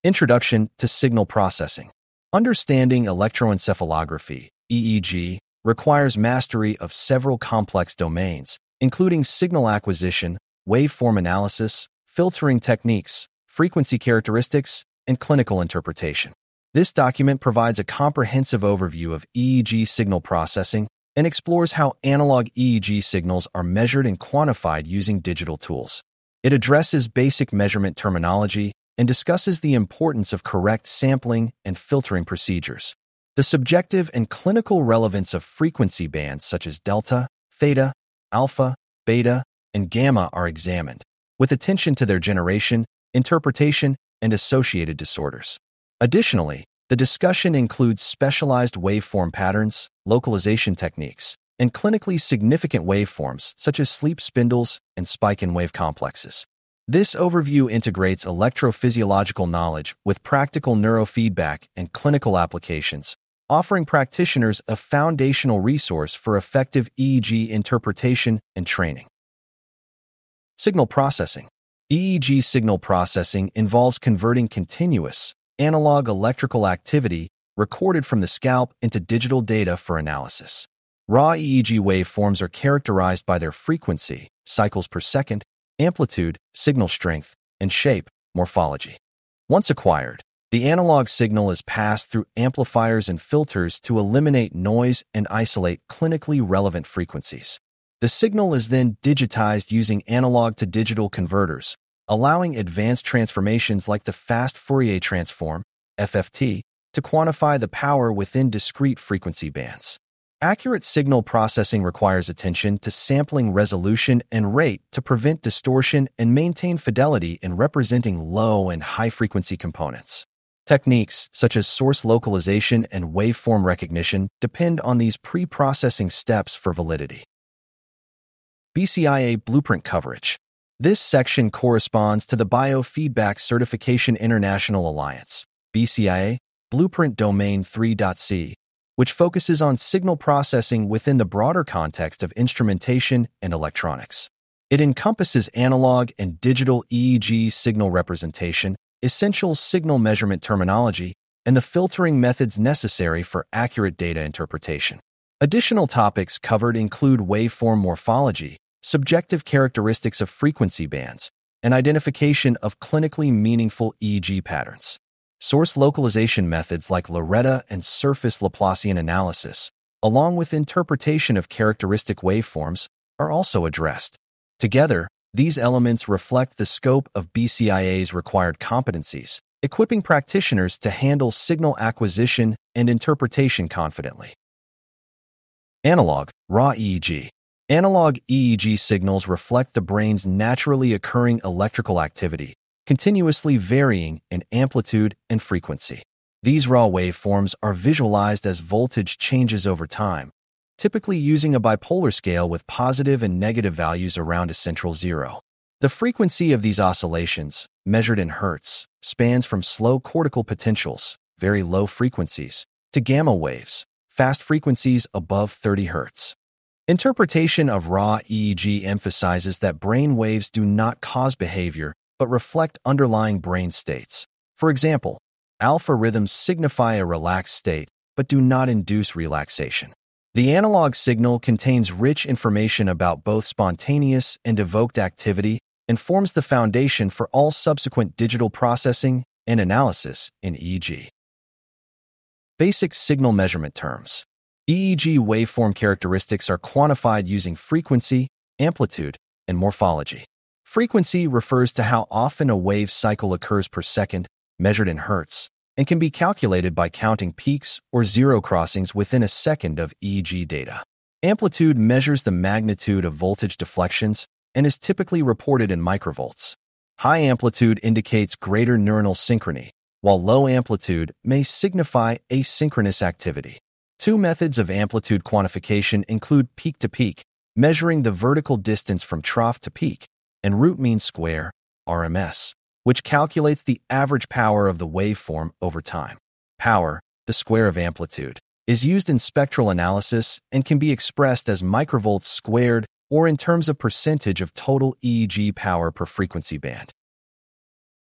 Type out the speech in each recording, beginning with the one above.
Introduction to Signal Processing. Understanding electroencephalography, EEG, requires mastery of several complex domains, including signal acquisition, waveform analysis, filtering techniques, frequency characteristics, and clinical interpretation. This document provides a comprehensive overview of EEG signal processing and explores how analog EEG signals are measured and quantified using digital tools. It addresses basic measurement terminology and discusses the importance of correct sampling and filtering procedures. The subjective and clinical relevance of frequency bands such as delta, theta, alpha, beta, and gamma are examined, with attention to their generation, interpretation, and associated disorders. Additionally, the discussion includes specialized waveform patterns, localization techniques, and clinically significant waveforms such as sleep spindles and spike-in-wave complexes. This overview integrates electrophysiological knowledge with practical neurofeedback and clinical applications, offering practitioners a foundational resource for effective EEG interpretation and training. Signal processing. EEG signal processing involves converting continuous, analog electrical activity recorded from the scalp into digital data for analysis. Raw EEG waveforms are characterized by their frequency, cycles per second, amplitude, signal strength, and shape, morphology. Once acquired, the analog signal is passed through amplifiers and filters to eliminate noise and isolate clinically relevant frequencies. The signal is then digitized using analog-to-digital converters, allowing advanced transformations like the fast Fourier transform, FFT, to quantify the power within discrete frequency bands. Accurate signal processing requires attention to sampling resolution and rate to prevent distortion and maintain fidelity in representing low and high-frequency components. Techniques such as source localization and waveform recognition depend on these pre-processing steps for validity. BCIA Blueprint Coverage. This section corresponds to the Biofeedback Certification International Alliance, BCIA, Blueprint Domain 3.c, which focuses on signal processing within the broader context of instrumentation and electronics. It encompasses analog and digital EEG signal representation, essential signal measurement terminology, and the filtering methods necessary for accurate data interpretation. Additional topics covered include waveform morphology, subjective characteristics of frequency bands, and identification of clinically meaningful EEG patterns. Source localization methods like Loretta and surface Laplacian analysis, along with interpretation of characteristic waveforms, are also addressed. Together, these elements reflect the scope of BCIA's required competencies, equipping practitioners to handle signal acquisition and interpretation confidently. Analog, raw EEG. Analog EEG signals reflect the brain's naturally occurring electrical activity, continuously varying in amplitude and frequency. These raw waveforms are visualized as voltage changes over time, typically using a bipolar scale with positive and negative values around a central zero. The frequency of these oscillations, measured in hertz, spans from slow cortical potentials, very low frequencies, to gamma waves, fast frequencies above 30 hertz. Interpretation of raw EEG emphasizes that brain waves do not cause behavior, but reflect underlying brain states. For example, alpha rhythms signify a relaxed state, but do not induce relaxation. The analog signal contains rich information about both spontaneous and evoked activity and forms the foundation for all subsequent digital processing and analysis in EEG. Basic signal measurement terms. EEG waveform characteristics are quantified using frequency, amplitude, and morphology. Frequency refers to how often a wave cycle occurs per second, measured in hertz, and can be calculated by counting peaks or zero crossings within a second of EEG data. Amplitude measures the magnitude of voltage deflections and is typically reported in microvolts. High amplitude indicates greater neuronal synchrony, while low amplitude may signify asynchronous activity. Two methods of amplitude quantification include peak-to-peak, measuring the vertical distance from trough to peak, and root mean square, RMS, which calculates the average power of the waveform over time. Power, the square of amplitude, is used in spectral analysis and can be expressed as microvolts squared or in terms of percentage of total EEG power per frequency band.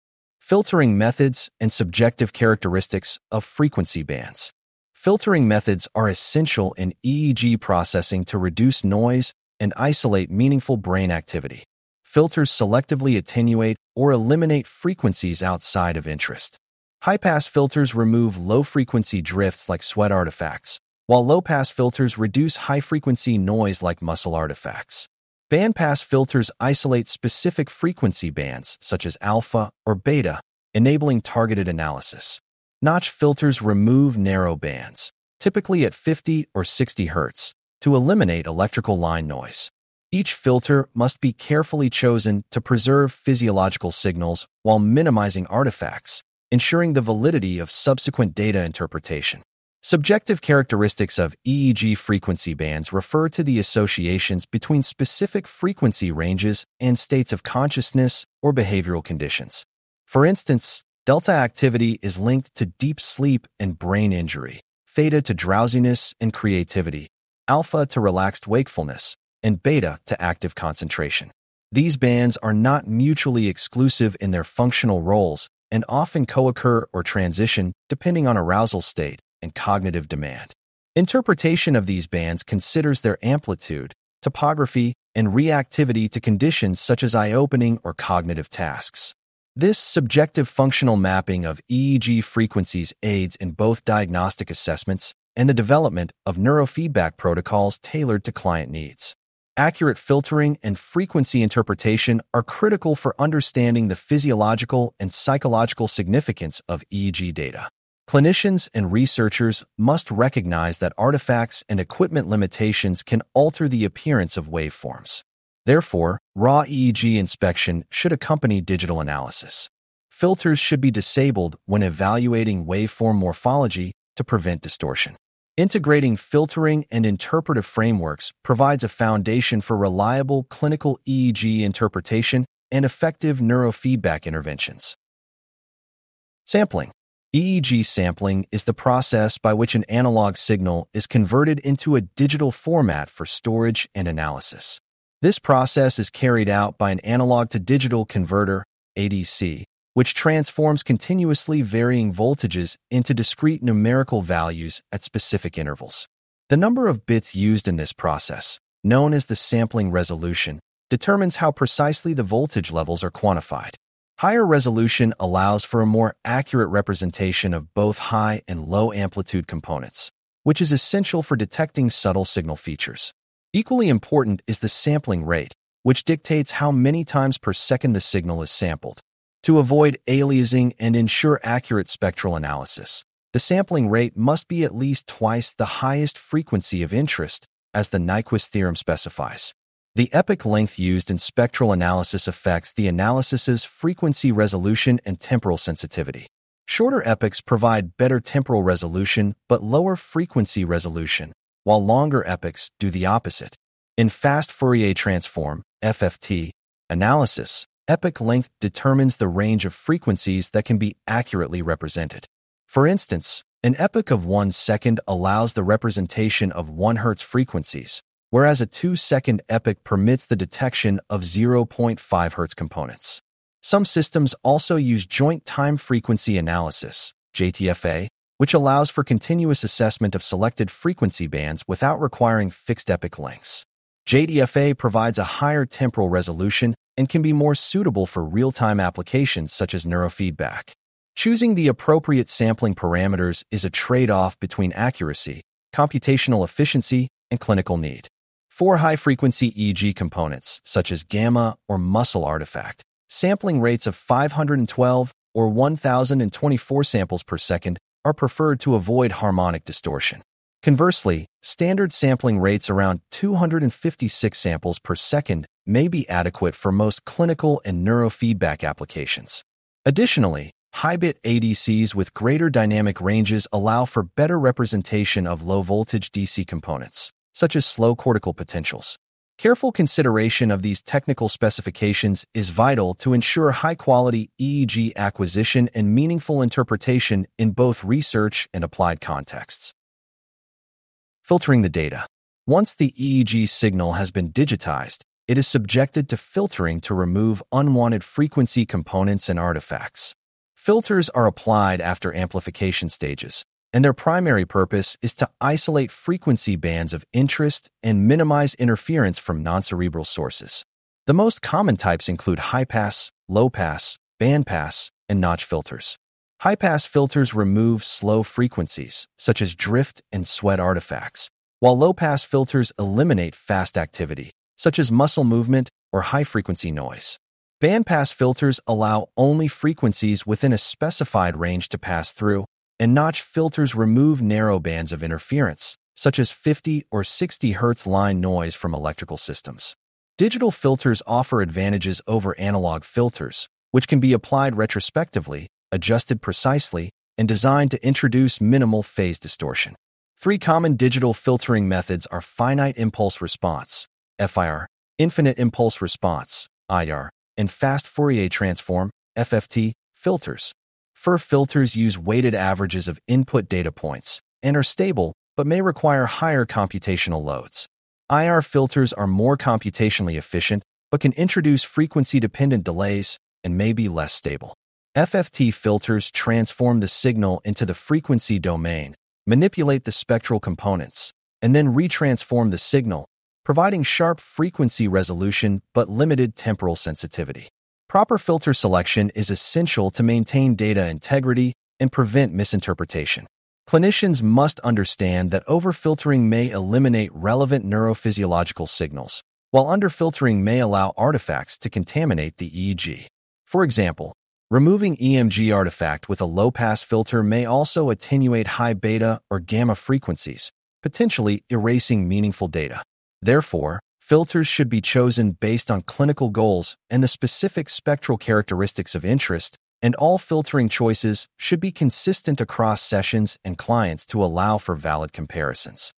Filtering methods and subjective characteristics of frequency bands. Filtering methods are essential in EEG processing to reduce noise and isolate meaningful brain activity. Filters selectively attenuate or eliminate frequencies outside of interest. High-pass filters remove low-frequency drifts like sweat artifacts, while low-pass filters reduce high-frequency noise like muscle artifacts. Bandpass filters isolate specific frequency bands, such as alpha or beta, enabling targeted analysis. Notch filters remove narrow bands, typically at 50 or 60 Hz, to eliminate electrical line noise. Each filter must be carefully chosen to preserve physiological signals while minimizing artifacts, ensuring the validity of subsequent data interpretation. Subjective characteristics of EEG frequency bands refer to the associations between specific frequency ranges and states of consciousness or behavioral conditions. For instance, delta activity is linked to deep sleep and brain injury, theta to drowsiness and creativity, alpha to relaxed wakefulness, and beta to active concentration. These bands are not mutually exclusive in their functional roles and often co-occur or transition depending on arousal state and cognitive demand. Interpretation of these bands considers their amplitude, topography, and reactivity to conditions such as eye-opening or cognitive tasks. This subjective functional mapping of EEG frequencies aids in both diagnostic assessments and the development of neurofeedback protocols tailored to client needs. Accurate filtering and frequency interpretation are critical for understanding the physiological and psychological significance of EEG data. Clinicians and researchers must recognize that artifacts and equipment limitations can alter the appearance of waveforms. Therefore, raw EEG inspection should accompany digital analysis. Filters should be disabled when evaluating waveform morphology to prevent distortion. Integrating filtering and interpretive frameworks provides a foundation for reliable clinical EEG interpretation and effective neurofeedback interventions. Sampling. EEG sampling is the process by which an analog signal is converted into a digital format for storage and analysis. This process is carried out by an analog-to-digital converter, ADC, which transforms continuously varying voltages into discrete numerical values at specific intervals. The number of bits used in this process, known as the sampling resolution, determines how precisely the voltage levels are quantified. Higher resolution allows for a more accurate representation of both high and low amplitude components, which is essential for detecting subtle signal features. Equally important is the sampling rate, which dictates how many times per second the signal is sampled. To avoid aliasing and ensure accurate spectral analysis, the sampling rate must be at least twice the highest frequency of interest, as the Nyquist theorem specifies. The epoch length used in spectral analysis affects the analysis's frequency resolution and temporal sensitivity. Shorter epochs provide better temporal resolution but lower frequency resolution, while longer epochs do the opposite. In fast Fourier transform, FFT, analysis, epoch length determines the range of frequencies that can be accurately represented. For instance, an epoch of 1 second allows the representation of 1 Hz frequencies, whereas a 2-second epoch permits the detection of 0.5 Hz components. Some systems also use joint time frequency analysis, JTFA, which allows for continuous assessment of selected frequency bands without requiring fixed epoch lengths. JTFA provides a higher temporal resolution and can be more suitable for real-time applications such as neurofeedback. Choosing the appropriate sampling parameters is a trade-off between accuracy, computational efficiency, and clinical need. For high-frequency EEG components, such as gamma or muscle artifact, sampling rates of 512 or 1024 samples per second are preferred to avoid harmonic distortion. Conversely, standard sampling rates around 256 samples per second may be adequate for most clinical and neurofeedback applications. Additionally, high-bit ADCs with greater dynamic ranges allow for better representation of low-voltage DC components, such as slow cortical potentials. Careful consideration of these technical specifications is vital to ensure high-quality EEG acquisition and meaningful interpretation in both research and applied contexts. Filtering the data. Once the EEG signal has been digitized, it is subjected to filtering to remove unwanted frequency components and artifacts. Filters are applied after amplification stages, and their primary purpose is to isolate frequency bands of interest and minimize interference from non-cerebral sources. The most common types include high-pass, low-pass, bandpass, and notch filters. High-pass filters remove slow frequencies, such as drift and sweat artifacts, while low-pass filters eliminate fast activity, such as muscle movement or high-frequency noise. Bandpass filters allow only frequencies within a specified range to pass through, and notch filters remove narrow bands of interference, such as 50 or 60 Hz line noise from electrical systems. Digital filters offer advantages over analog filters, which can be applied retrospectively, adjusted precisely, and designed to introduce minimal phase distortion. 3 common digital filtering methods are finite impulse response, FIR, infinite impulse response, IR, and fast Fourier transform, FFT, filters. FIR filters use weighted averages of input data points and are stable but may require higher computational loads. IR filters are more computationally efficient but can introduce frequency-dependent delays and may be less stable. FFT filters transform the signal into the frequency domain, manipulate the spectral components, and then retransform the signal, providing sharp frequency resolution but limited temporal sensitivity. Proper filter selection is essential to maintain data integrity and prevent misinterpretation. Clinicians must understand that overfiltering may eliminate relevant neurophysiological signals, while underfiltering may allow artifacts to contaminate the EEG. For example, removing EMG artifact with a low-pass filter may also attenuate high beta or gamma frequencies, potentially erasing meaningful data. Therefore, filters should be chosen based on clinical goals and the specific spectral characteristics of interest, and all filtering choices should be consistent across sessions and clients to allow for valid comparisons.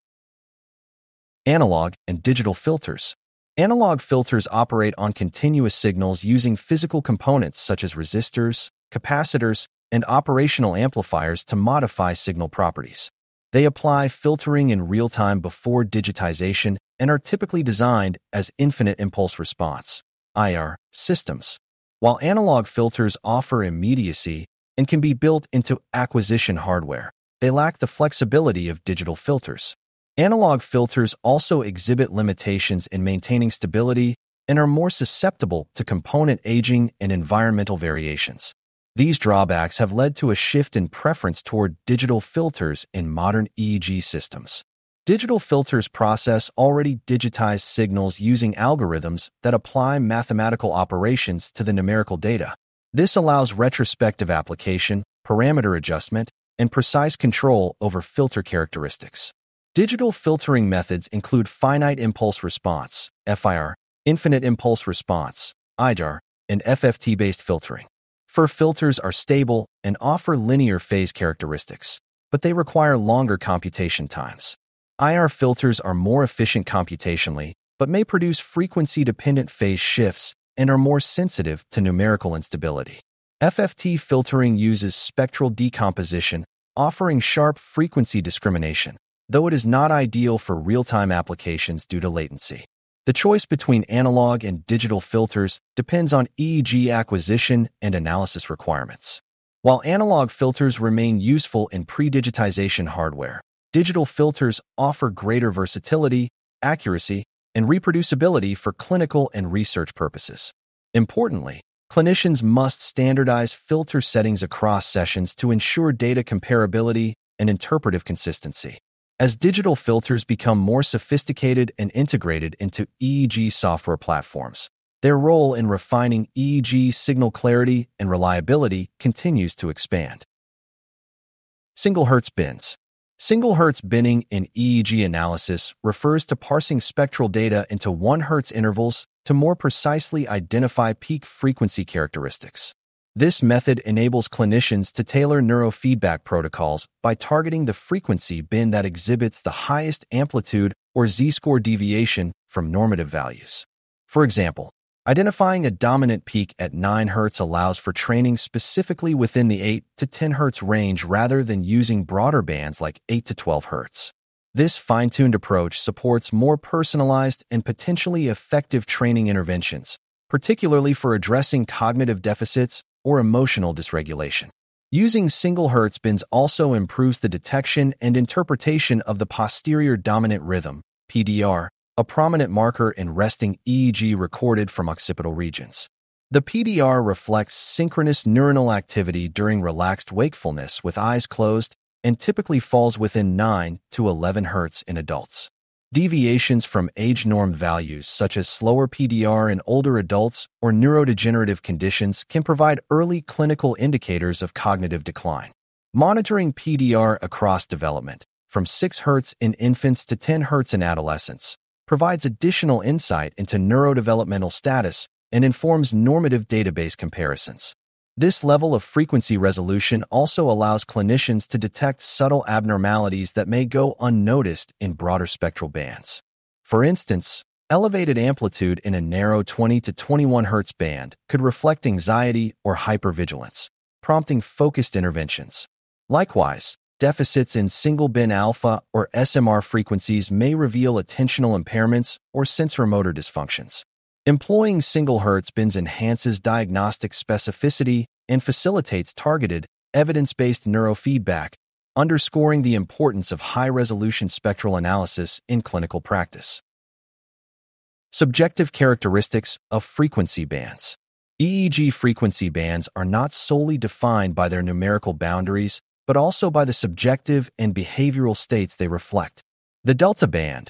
Analog and digital filters. Analog filters operate on continuous signals using physical components such as resistors, capacitors, and operational amplifiers to modify signal properties. They apply filtering in real time before digitization and are typically designed as infinite impulse response (IR) systems. While analog filters offer immediacy and can be built into acquisition hardware, they lack the flexibility of digital filters. Analog filters also exhibit limitations in maintaining stability and are more susceptible to component aging and environmental variations. These drawbacks have led to a shift in preference toward digital filters in modern EEG systems. Digital filters process already digitized signals using algorithms that apply mathematical operations to the numerical data. This allows retrospective application, parameter adjustment, and precise control over filter characteristics. Digital filtering methods include finite impulse response, FIR, infinite impulse response, IDAR, and FFT-based filtering. FIR filters are stable and offer linear phase characteristics, but they require longer computation times. IR filters are more efficient computationally, but may produce frequency-dependent phase shifts and are more sensitive to numerical instability. FFT filtering uses spectral decomposition, offering sharp frequency discrimination, though it is not ideal for real-time applications due to latency. The choice between analog and digital filters depends on EEG acquisition and analysis requirements. While analog filters remain useful in pre-digitization hardware, digital filters offer greater versatility, accuracy, and reproducibility for clinical and research purposes. Importantly, clinicians must standardize filter settings across sessions to ensure data comparability and interpretive consistency. As digital filters become more sophisticated and integrated into EEG software platforms, their role in refining EEG signal clarity and reliability continues to expand. Single Hertz bins. Single Hertz binning in EEG analysis refers to parsing spectral data into 1 Hz intervals to more precisely identify peak frequency characteristics. This method enables clinicians to tailor neurofeedback protocols by targeting the frequency bin that exhibits the highest amplitude or z-score deviation from normative values. For example, identifying a dominant peak at 9 Hz allows for training specifically within the 8 to 10 Hz range rather than using broader bands like 8 to 12 Hz. This fine-tuned approach supports more personalized and potentially effective training interventions, particularly for addressing cognitive deficits or emotional dysregulation. Using single Hertz bins also improves the detection and interpretation of the posterior dominant rhythm, PDR, a prominent marker in resting EEG recorded from occipital regions. The PDR reflects synchronous neuronal activity during relaxed wakefulness with eyes closed and typically falls within 9 to 11 Hz in adults. Deviations from age-normed values, such as slower PDR in older adults or neurodegenerative conditions, can provide early clinical indicators of cognitive decline. Monitoring PDR across development, from 6 Hz in infants to 10 Hz in adolescents, provides additional insight into neurodevelopmental status and informs normative database comparisons. This level of frequency resolution also allows clinicians to detect subtle abnormalities that may go unnoticed in broader spectral bands. For instance, elevated amplitude in a narrow 20 to 21 Hz band could reflect anxiety or hypervigilance, prompting focused interventions. Likewise, deficits in single-bin alpha or SMR frequencies may reveal attentional impairments or sensorimotor dysfunctions. Employing single Hertz bins enhances diagnostic specificity and facilitates targeted, evidence-based neurofeedback, underscoring the importance of high-resolution spectral analysis in clinical practice. Subjective characteristics of frequency bands. EEG frequency bands are not solely defined by their numerical boundaries, but also by the subjective and behavioral states they reflect. The delta band,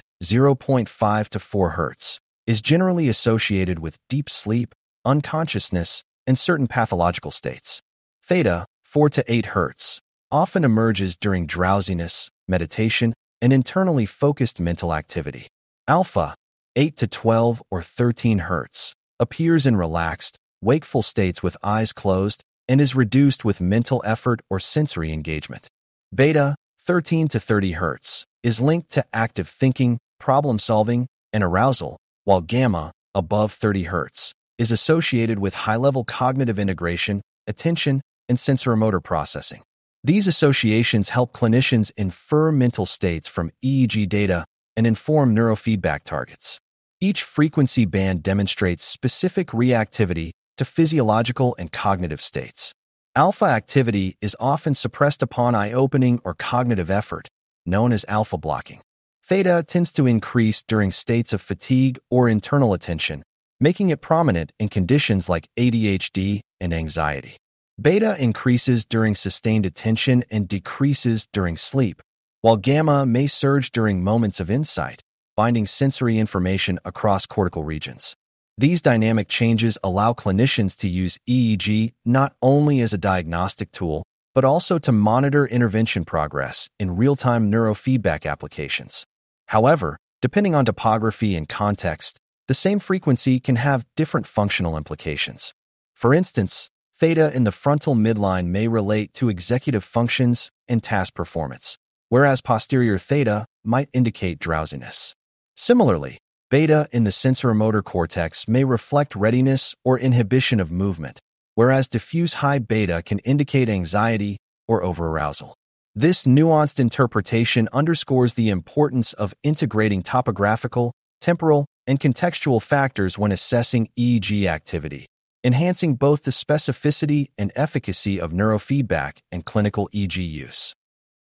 0.5 to 4 Hz, is generally associated with deep sleep, unconsciousness, and certain pathological states. Theta, 4 to 8 Hz, often emerges during drowsiness, meditation, and internally focused mental activity. Alpha, 8 to 12 or 13 Hz, appears in relaxed, wakeful states with eyes closed and is reduced with mental effort or sensory engagement. Beta, 13 to 30 Hz, is linked to active thinking, problem-solving, and arousal, while gamma, above 30 Hz, is associated with high-level cognitive integration, attention, and sensoromotor processing. These associations help clinicians infer mental states from EEG data and inform neurofeedback targets. Each frequency band demonstrates specific reactivity to physiological and cognitive states. Alpha activity is often suppressed upon eye-opening or cognitive effort, known as alpha blocking. Theta tends to increase during states of fatigue or internal attention, making it prominent in conditions like ADHD and anxiety. Beta increases during sustained attention and decreases during sleep, while gamma may surge during moments of insight, binding sensory information across cortical regions. These dynamic changes allow clinicians to use EEG not only as a diagnostic tool, but also to monitor intervention progress in real-time neurofeedback applications. However, depending on topography and context, the same frequency can have different functional implications. For instance, theta in the frontal midline may relate to executive functions and task performance, whereas posterior theta might indicate drowsiness. Similarly, beta in the sensoromotor cortex may reflect readiness or inhibition of movement, whereas diffuse high beta can indicate anxiety or overarousal. This nuanced interpretation underscores the importance of integrating topographical, temporal, and contextual factors when assessing EEG activity, enhancing both the specificity and efficacy of neurofeedback and clinical EEG use.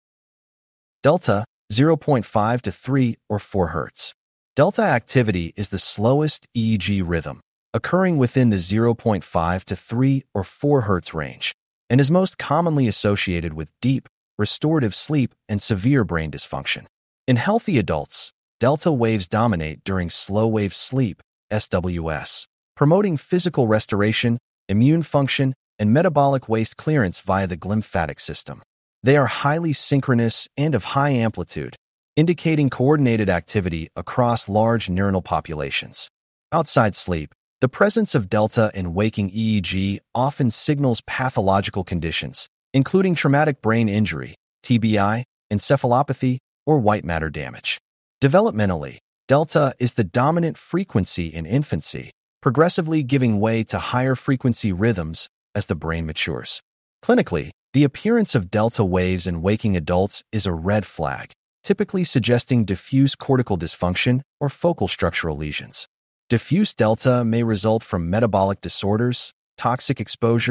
Delta, 0.5 to 3 or 4 Hz. Delta activity is the slowest EEG rhythm, occurring within the 0.5 to 3 or 4 Hz range, and is most commonly associated with deep, restorative sleep and severe brain dysfunction. In healthy adults, delta waves dominate during slow-wave sleep, SWS, promoting physical restoration, immune function, and metabolic waste clearance via the glymphatic system. They are highly synchronous and of high amplitude, indicating coordinated activity across large neuronal populations. Outside sleep, the presence of delta in waking EEG often signals pathological conditions, including traumatic brain injury, TBI, encephalopathy, or white matter damage. Developmentally, delta is the dominant frequency in infancy, progressively giving way to higher frequency rhythms as the brain matures. Clinically, the appearance of delta waves in waking adults is a red flag, typically suggesting diffuse cortical dysfunction or focal structural lesions. Diffuse delta may result from metabolic disorders, toxic exposure,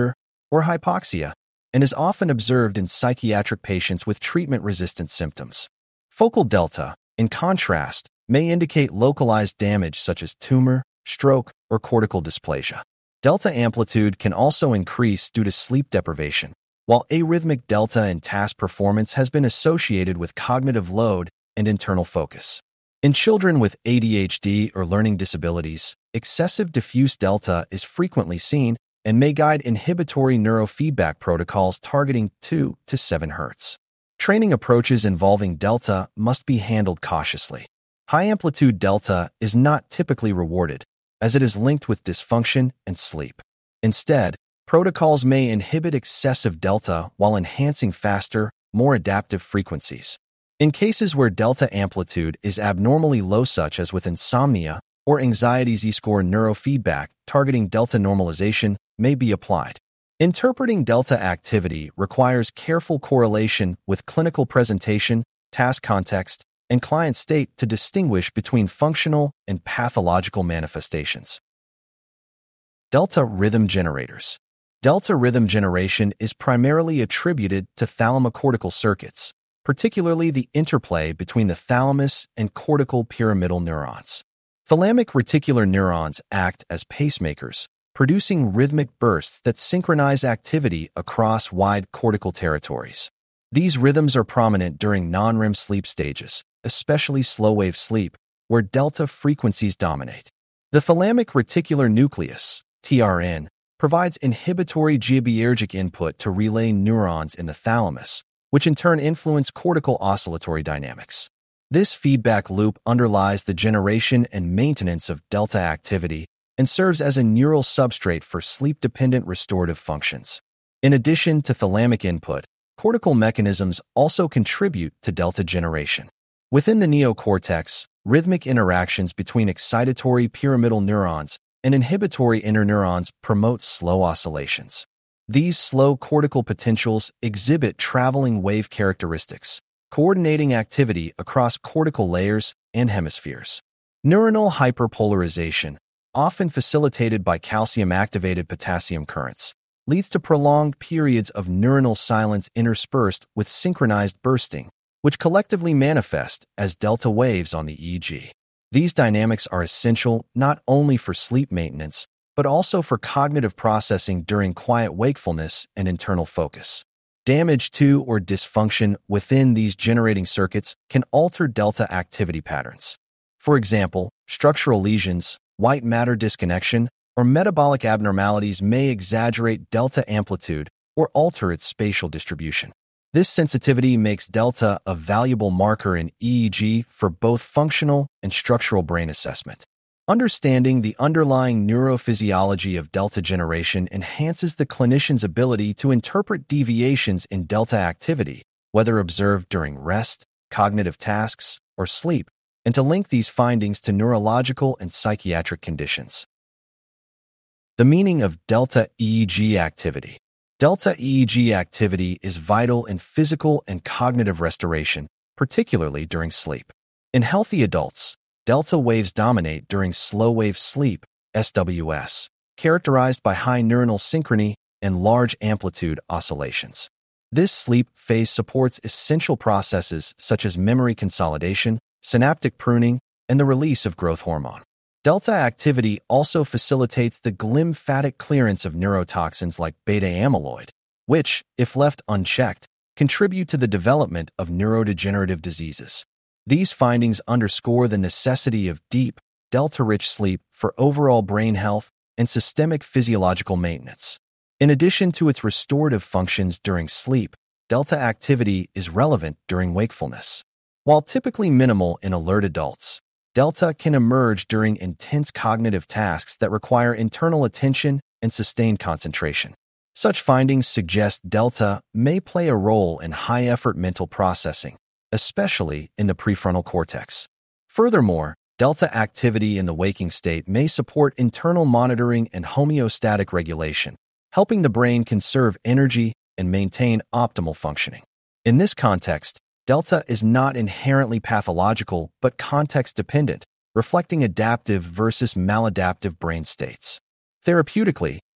or hypoxia, and is often observed in psychiatric patients with treatment-resistant symptoms. Focal delta, in contrast, may indicate localized damage such as tumor, stroke, or cortical dysplasia. Delta amplitude can also increase due to sleep deprivation, while arrhythmic delta in task performance has been associated with cognitive load and internal focus. In children with ADHD or learning disabilities, excessive diffuse delta is frequently seen and may guide inhibitory neurofeedback protocols targeting 2 to 7 Hz. Training approaches involving delta must be handled cautiously. High-amplitude delta is not typically rewarded, as it is linked with dysfunction and sleep. Instead, protocols may inhibit excessive delta while enhancing faster, more adaptive frequencies. In cases where delta amplitude is abnormally low, such as with insomnia or anxiety, Z-score neurofeedback targeting delta normalization may be applied. Interpreting delta activity requires careful correlation with clinical presentation, task context, and client state to distinguish between functional and pathological manifestations. Delta rhythm generators. Delta rhythm generation is primarily attributed to thalamocortical circuits, particularly the interplay between the thalamus and cortical pyramidal neurons. Thalamic reticular neurons act as pacemakers, producing rhythmic bursts that synchronize activity across wide cortical territories. These rhythms are prominent during non-REM sleep stages, especially slow-wave sleep, where delta frequencies dominate. The thalamic reticular nucleus, TRN, provides inhibitory GABAergic input to relay neurons in the thalamus, which in turn influence cortical oscillatory dynamics. This feedback loop underlies the generation and maintenance of delta activity and serves as a neural substrate for sleep-dependent restorative functions. In addition to thalamic input, cortical mechanisms also contribute to delta generation. Within the neocortex, rhythmic interactions between excitatory pyramidal neurons and inhibitory interneurons promote slow oscillations. These slow cortical potentials exhibit traveling wave characteristics, coordinating activity across cortical layers and hemispheres. Neuronal hyperpolarization, often facilitated by calcium-activated potassium currents, leads to prolonged periods of neuronal silence interspersed with synchronized bursting, which collectively manifest as delta waves on the EEG. These dynamics are essential not only for sleep maintenance, but also for cognitive processing during quiet wakefulness and internal focus. Damage to or dysfunction within these generating circuits can alter delta activity patterns. For example, structural lesions, white matter disconnection, or metabolic abnormalities may exaggerate delta amplitude or alter its spatial distribution. This sensitivity makes delta a valuable marker in EEG for both functional and structural brain assessment. Understanding the underlying neurophysiology of delta generation enhances the clinician's ability to interpret deviations in delta activity, whether observed during rest, cognitive tasks, or sleep, and to link these findings to neurological and psychiatric conditions. The meaning of delta EEG activity. Delta EEG activity is vital in physical and cognitive restoration, particularly during sleep. In healthy adults, delta waves dominate during slow-wave sleep, SWS, characterized by high neuronal synchrony and large amplitude oscillations. This sleep phase supports essential processes such as memory consolidation, synaptic pruning, and the release of growth hormone. Delta activity also facilitates the glymphatic clearance of neurotoxins like beta-amyloid, which, if left unchecked, contribute to the development of neurodegenerative diseases. These findings underscore the necessity of deep, delta-rich sleep for overall brain health and systemic physiological maintenance. In addition to its restorative functions during sleep, delta activity is relevant during wakefulness. While typically minimal in alert adults, delta can emerge during intense cognitive tasks that require internal attention and sustained concentration. Such findings suggest delta may play a role in high-effort mental processing, especially in the prefrontal cortex. Furthermore, delta activity in the waking state may support internal monitoring and homeostatic regulation, helping the brain conserve energy and maintain optimal functioning. In this context, delta is not inherently pathological but context-dependent, reflecting adaptive versus maladaptive brain states. Therapeutically,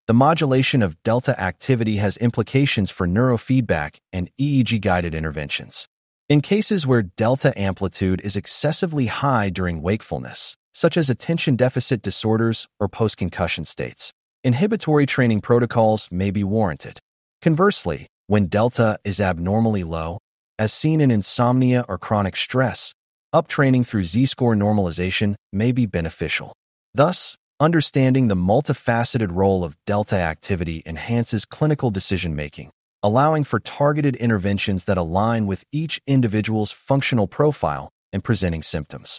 The modulation of delta activity has implications for neurofeedback and EEG-guided interventions. In cases where delta amplitude is excessively high during wakefulness, such as attention deficit disorders or post-concussion states, inhibitory training protocols may be warranted. Conversely, when delta is abnormally low, as seen in insomnia or chronic stress, uptraining through Z-score normalization may be beneficial. Thus, understanding the multifaceted role of delta activity enhances clinical decision-making, allowing for targeted interventions that align with each individual's functional profile and presenting symptoms.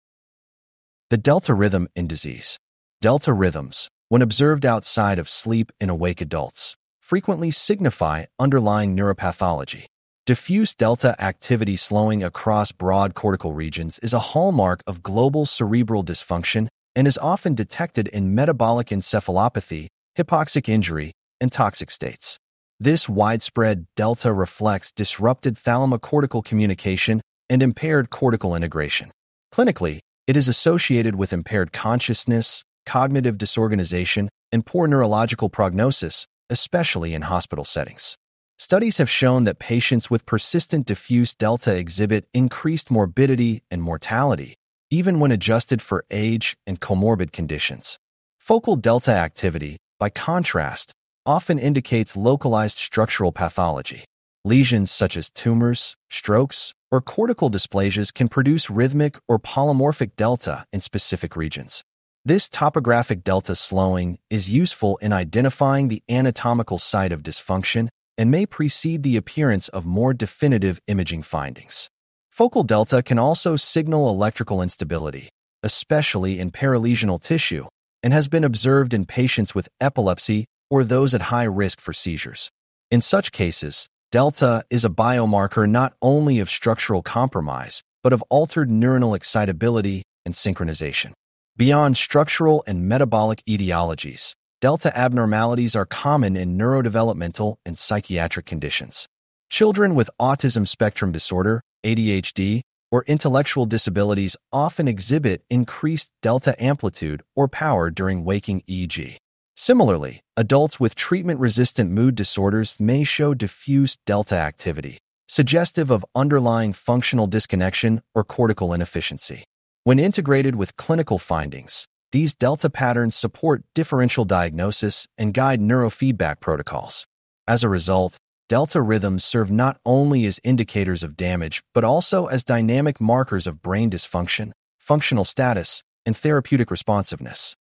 The delta rhythm in disease. Delta rhythms, when observed outside of sleep in awake adults, frequently signify underlying neuropathology. Diffuse delta activity slowing across broad cortical regions is a hallmark of global cerebral dysfunction and is often detected in metabolic encephalopathy, hypoxic injury, and toxic states. This widespread delta reflects disrupted thalamocortical communication and impaired cortical integration. Clinically, it is associated with impaired consciousness, cognitive disorganization, and poor neurological prognosis, especially in hospital settings. Studies have shown that patients with persistent diffuse delta exhibit increased morbidity and mortality, even when adjusted for age and comorbid conditions. Focal delta activity, by contrast, often indicates localized structural pathology. Lesions such as tumors, strokes, or cortical dysplasias can produce rhythmic or polymorphic delta in specific regions. This topographic delta slowing is useful in identifying the anatomical site of dysfunction and may precede the appearance of more definitive imaging findings. Focal delta can also signal electrical instability, especially in perilesional tissue, and has been observed in patients with epilepsy or those at high risk for seizures. In such cases, delta is a biomarker not only of structural compromise, but of altered neuronal excitability and synchronization. Beyond structural and metabolic etiologies, delta abnormalities are common in neurodevelopmental and psychiatric conditions. Children with autism spectrum disorder, ADHD, or intellectual disabilities often exhibit increased delta amplitude or power during waking EEG. Similarly, adults with treatment-resistant mood disorders may show diffuse delta activity, suggestive of underlying functional disconnection or cortical inefficiency. When integrated with clinical findings, these delta patterns support differential diagnosis and guide neurofeedback protocols. As a result, delta rhythms serve not only as indicators of damage, but also as dynamic markers of brain dysfunction, functional status, and therapeutic responsiveness.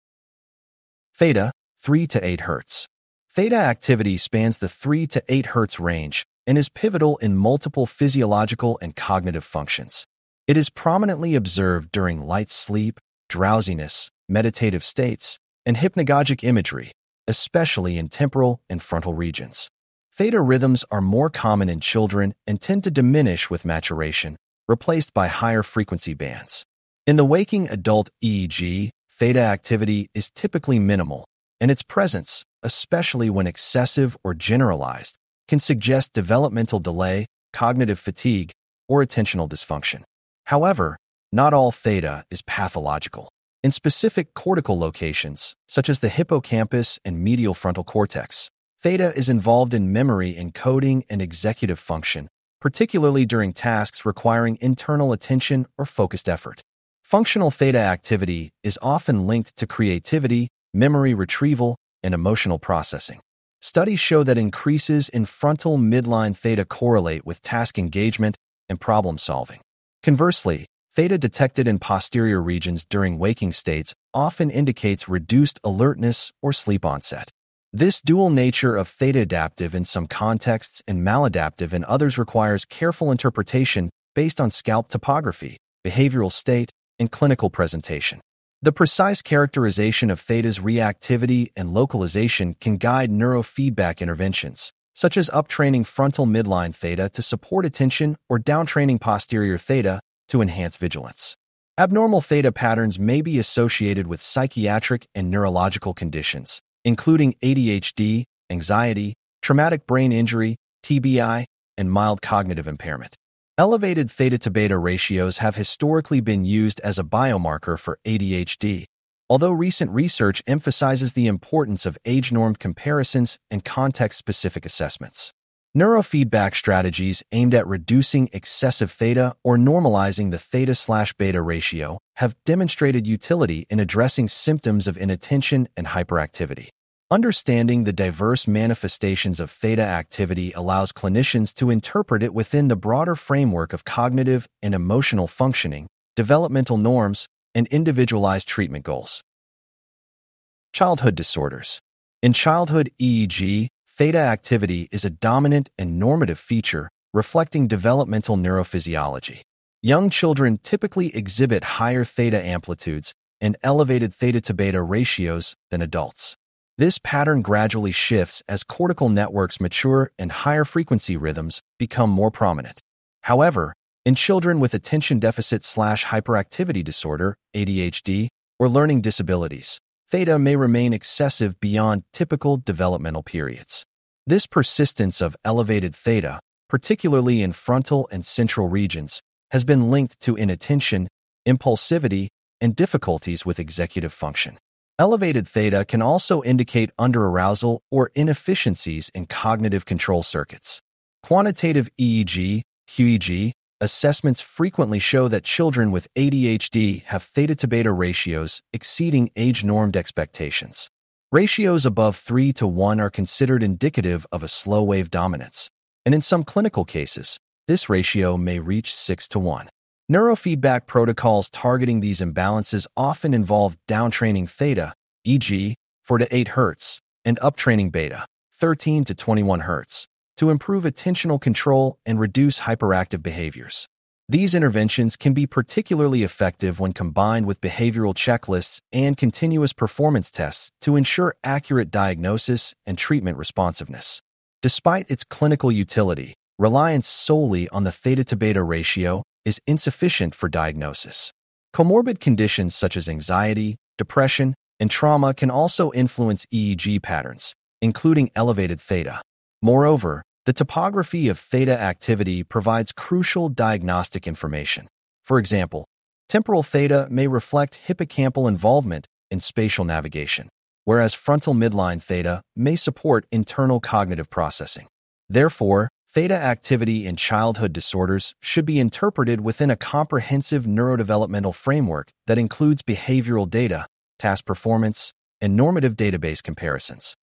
Theta, 3 to 8 Hz. Theta activity spans the 3 to 8 Hz range and is pivotal in multiple physiological and cognitive functions. It is prominently observed during light sleep, drowsiness, meditative states, and hypnagogic imagery, especially in temporal and frontal regions. Theta rhythms are more common in children and tend to diminish with maturation, replaced by higher frequency bands. In the waking adult EEG, theta activity is typically minimal, and its presence, especially when excessive or generalized, can suggest developmental delay, cognitive fatigue, or attentional dysfunction. However, not all theta is pathological. In specific cortical locations, such as the hippocampus and medial frontal cortex, theta is involved in memory encoding and executive function, particularly during tasks requiring internal attention or focused effort. Functional theta activity is often linked to creativity, memory retrieval, and emotional processing. Studies show that increases in frontal midline theta correlate with task engagement and problem solving. Conversely, theta detected in posterior regions during waking states often indicates reduced alertness or sleep onset. This dual nature of theta adaptive in some contexts and maladaptive in others requires careful interpretation based on scalp topography, behavioral state, and clinical presentation. The precise characterization of theta's reactivity and localization can guide neurofeedback interventions, such as uptraining frontal midline theta to support attention or downtraining posterior theta to enhance vigilance. Abnormal theta patterns may be associated with psychiatric and neurological conditions, including ADHD, anxiety, traumatic brain injury, TBI, and mild cognitive impairment. Elevated theta to beta ratios have historically been used as a biomarker for ADHD, although recent research emphasizes the importance of age-normed comparisons and context-specific assessments. Neurofeedback strategies aimed at reducing excessive theta or normalizing the theta/beta ratio have demonstrated utility in addressing symptoms of inattention and hyperactivity. Understanding the diverse manifestations of theta activity allows clinicians to interpret it within the broader framework of cognitive and emotional functioning, developmental norms, and individualized treatment goals. Childhood disorders. In childhood EEG, theta activity is a dominant and normative feature reflecting developmental neurophysiology. Young children typically exhibit higher theta amplitudes and elevated theta-to-beta ratios than adults. This pattern gradually shifts as cortical networks mature and higher frequency rhythms become more prominent. However, in children with attention deficit/hyperactivity disorder, ADHD, or learning disabilities, theta may remain excessive beyond typical developmental periods. This persistence of elevated theta, particularly in frontal and central regions, has been linked to inattention, impulsivity, and difficulties with executive function. Elevated theta can also indicate underarousal or inefficiencies in cognitive control circuits. Quantitative EEG, QEEG, assessments frequently show that children with ADHD have theta-to-beta ratios exceeding age-normed expectations. Ratios above 3:1 are considered indicative of a slow-wave dominance, and in some clinical cases, this ratio may reach 6:1. Neurofeedback protocols targeting these imbalances often involve downtraining theta, e.g., 4 to 8 Hz, and uptraining beta, 13 to 21 Hz, to improve attentional control and reduce hyperactive behaviors. These interventions can be particularly effective when combined with behavioral checklists and continuous performance tests to ensure accurate diagnosis and treatment responsiveness. Despite its clinical utility, reliance solely on the theta-to-beta ratio is insufficient for diagnosis. Comorbid conditions such as anxiety, depression, and trauma can also influence EEG patterns, including elevated theta. Moreover, the topography of theta activity provides crucial diagnostic information. For example, temporal theta may reflect hippocampal involvement in spatial navigation, whereas frontal midline theta may support internal cognitive processing. Therefore, theta activity in childhood disorders should be interpreted within a comprehensive neurodevelopmental framework that includes behavioral data, task performance, and normative database comparisons.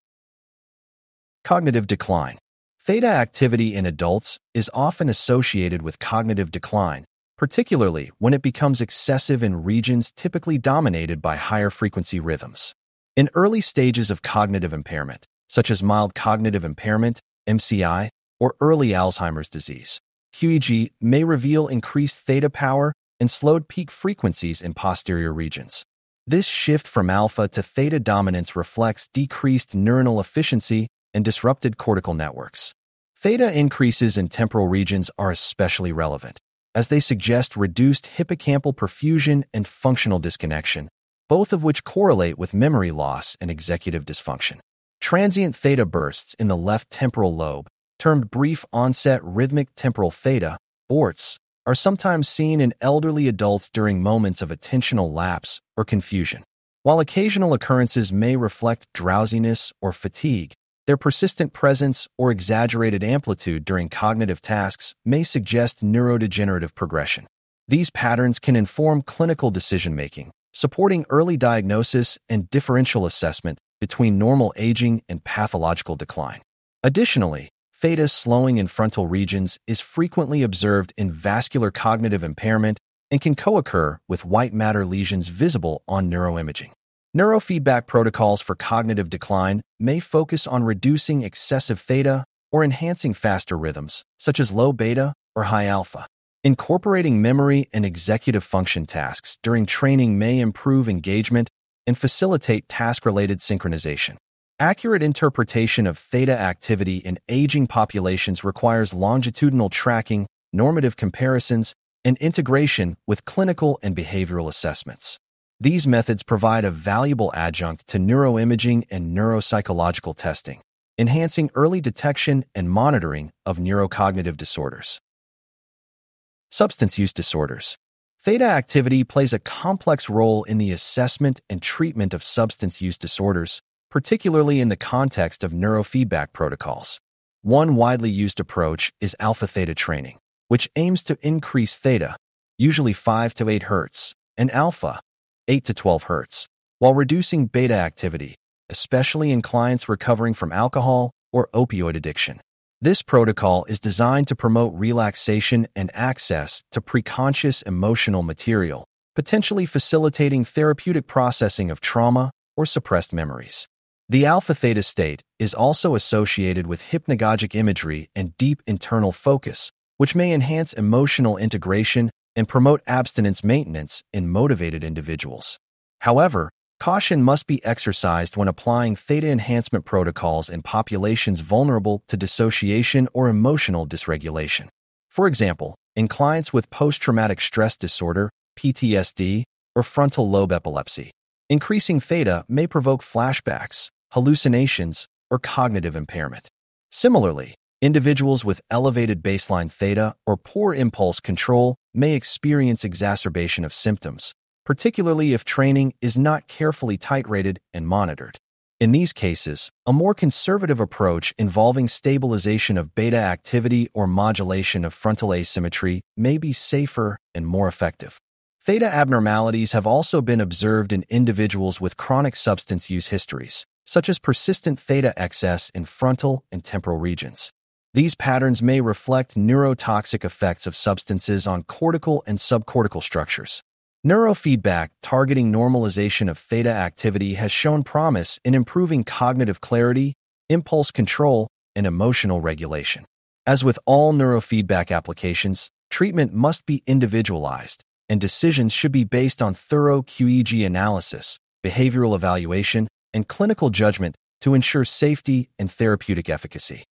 Cognitive decline. Theta activity in adults is often associated with cognitive decline, particularly when it becomes excessive in regions typically dominated by higher frequency rhythms. In early stages of cognitive impairment, such as mild cognitive impairment, MCI, or early Alzheimer's disease, QEEG may reveal increased theta power and slowed peak frequencies in posterior regions. This shift from alpha to theta dominance reflects decreased neuronal efficiency and disrupted cortical networks. Theta increases in temporal regions are especially relevant, as they suggest reduced hippocampal perfusion and functional disconnection, both of which correlate with memory loss and executive dysfunction. Transient theta bursts in the left temporal lobe, termed brief-onset rhythmic temporal theta, BORTS, are sometimes seen in elderly adults during moments of attentional lapse or confusion. While occasional occurrences may reflect drowsiness or fatigue, their persistent presence or exaggerated amplitude during cognitive tasks may suggest neurodegenerative progression. These patterns can inform clinical decision-making, supporting early diagnosis and differential assessment between normal aging and pathological decline. Additionally, theta slowing in frontal regions is frequently observed in vascular cognitive impairment and can co-occur with white matter lesions visible on neuroimaging. Neurofeedback protocols for cognitive decline may focus on reducing excessive theta or enhancing faster rhythms, such as low beta or high alpha. Incorporating memory and executive function tasks during training may improve engagement and facilitate task-related synchronization. Accurate interpretation of theta activity in aging populations requires longitudinal tracking, normative comparisons, and integration with clinical and behavioral assessments. These methods provide a valuable adjunct to neuroimaging and neuropsychological testing, enhancing early detection and monitoring of neurocognitive disorders. Substance use disorders. Theta activity plays a complex role in the assessment and treatment of substance use disorders, particularly in the context of neurofeedback protocols. One widely used approach is alpha-theta training, which aims to increase theta, usually 5 to 8 Hz, and alpha, 8 to 12 Hz, while reducing beta activity, especially in clients recovering from alcohol or opioid addiction. This protocol is designed to promote relaxation and access to preconscious emotional material, potentially facilitating therapeutic processing of trauma or suppressed memories. The alpha-theta state is also associated with hypnagogic imagery and deep internal focus, which may enhance emotional integration and promote abstinence maintenance in motivated individuals. However, caution must be exercised when applying theta enhancement protocols in populations vulnerable to dissociation or emotional dysregulation. For example, in clients with post-traumatic stress disorder, PTSD, or frontal lobe epilepsy, increasing theta may provoke flashbacks, hallucinations, or cognitive impairment. Similarly, individuals with elevated baseline theta or poor impulse control may experience exacerbation of symptoms, particularly if training is not carefully titrated and monitored. In these cases, a more conservative approach involving stabilization of beta activity or modulation of frontal asymmetry may be safer and more effective. Theta abnormalities have also been observed in individuals with chronic substance use histories, such as persistent theta excess in frontal and temporal regions. These patterns may reflect neurotoxic effects of substances on cortical and subcortical structures. Neurofeedback targeting normalization of theta activity has shown promise in improving cognitive clarity, impulse control, and emotional regulation. As with all neurofeedback applications, treatment must be individualized, and decisions should be based on thorough QEEG analysis, behavioral evaluation, and clinical judgment to ensure safety and therapeutic efficacy.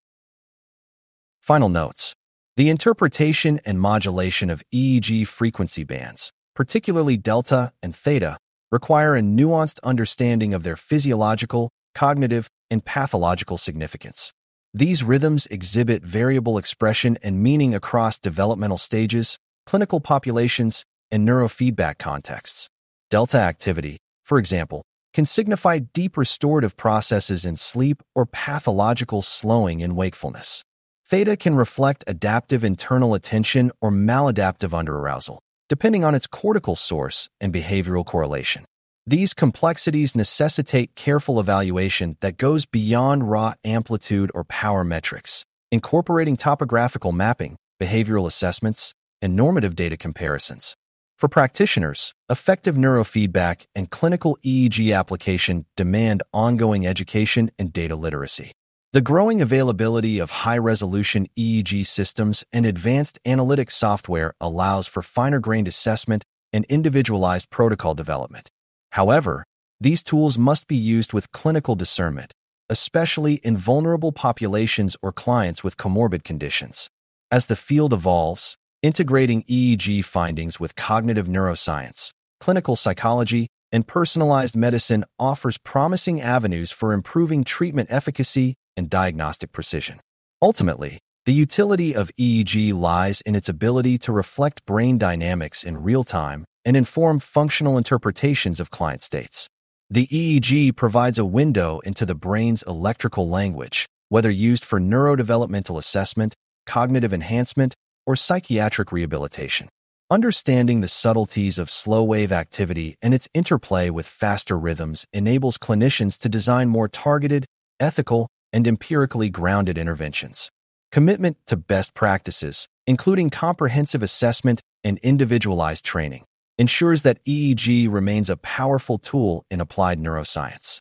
Final notes. The interpretation and modulation of EEG frequency bands, particularly delta and theta, require a nuanced understanding of their physiological, cognitive, and pathological significance. These rhythms exhibit variable expression and meaning across developmental stages, clinical populations, and neurofeedback contexts. Delta activity, for example, can signify deep restorative processes in sleep or pathological slowing in wakefulness. Theta can reflect adaptive internal attention or maladaptive underarousal, depending on its cortical source and behavioral correlation. These complexities necessitate careful evaluation that goes beyond raw amplitude or power metrics, incorporating topographical mapping, behavioral assessments, and normative data comparisons. For practitioners, effective neurofeedback and clinical EEG application demand ongoing education and data literacy. The growing availability of high-resolution EEG systems and advanced analytic software allows for finer-grained assessment and individualized protocol development. However, these tools must be used with clinical discernment, especially in vulnerable populations or clients with comorbid conditions. As the field evolves, integrating EEG findings with cognitive neuroscience, clinical psychology, and personalized medicine offers promising avenues for improving treatment efficacy and diagnostic precision. Ultimately, the utility of EEG lies in its ability to reflect brain dynamics in real time and inform functional interpretations of client states. The EEG provides a window into the brain's electrical language, whether used for neurodevelopmental assessment, cognitive enhancement, or psychiatric rehabilitation. Understanding the subtleties of slow-wave activity and its interplay with faster rhythms enables clinicians to design more targeted, ethical, and empirically grounded interventions. Commitment to best practices, including comprehensive assessment and individualized training, ensures that EEG remains a powerful tool in applied neuroscience.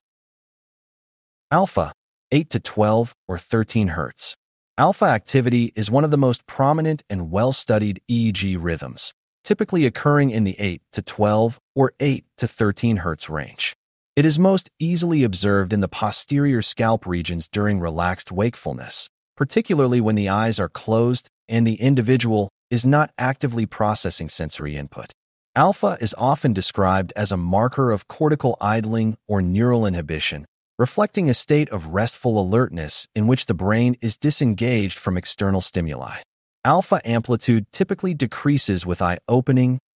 Alpha, 8 to 12 or 13 Hz. Alpha activity is one of the most prominent and well-studied EEG rhythms, typically occurring in the 8 to 12 or 8 to 13 Hz range. It is most easily observed in the posterior scalp regions during relaxed wakefulness, particularly when the eyes are closed and the individual is not actively processing sensory input. Alpha is often described as a marker of cortical idling or neural inhibition, reflecting a state of restful alertness in which the brain is disengaged from external stimuli. Alpha amplitude typically decreases with eye opening,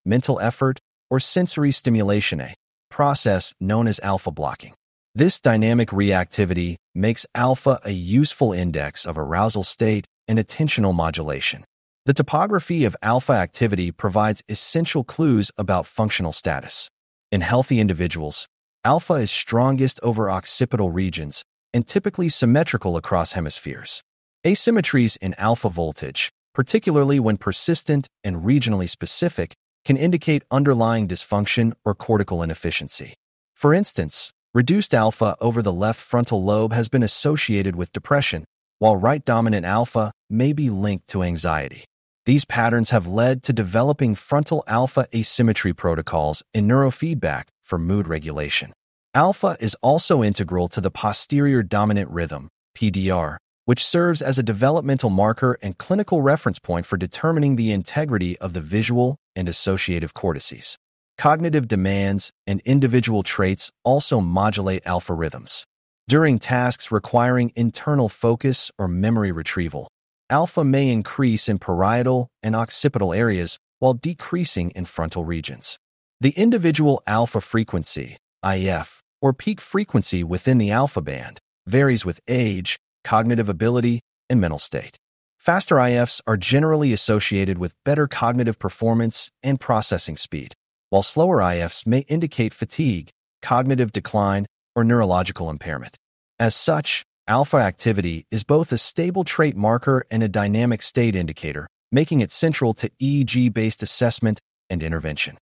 mental effort, or sensory stimulation, a process known as alpha blocking. This dynamic reactivity makes alpha a useful index of arousal state and attentional modulation. The topography of alpha activity provides essential clues about functional status. In healthy individuals, alpha is strongest over occipital regions and typically symmetrical across hemispheres. Asymmetries in alpha voltage, particularly when persistent and regionally specific, can indicate underlying dysfunction or cortical inefficiency. For instance, reduced alpha over the left frontal lobe has been associated with depression, while right dominant alpha may be linked to anxiety. These patterns have led to developing frontal alpha asymmetry protocols in neurofeedback for mood regulation. Alpha is also integral to the posterior dominant rhythm, PDR, which serves as a developmental marker and clinical reference point for determining the integrity of the visual and associative cortices. Cognitive demands and individual traits also modulate alpha rhythms. During tasks requiring internal focus or memory retrieval, alpha may increase in parietal and occipital areas while decreasing in frontal regions. The individual alpha frequency, IF, or peak frequency within the alpha band, varies with age, cognitive ability, and mental state. Faster IFs are generally associated with better cognitive performance and processing speed, while slower IFs may indicate fatigue, cognitive decline, or neurological impairment. As such, alpha activity is both a stable trait marker and a dynamic state indicator, making it central to EEG-based assessment and intervention.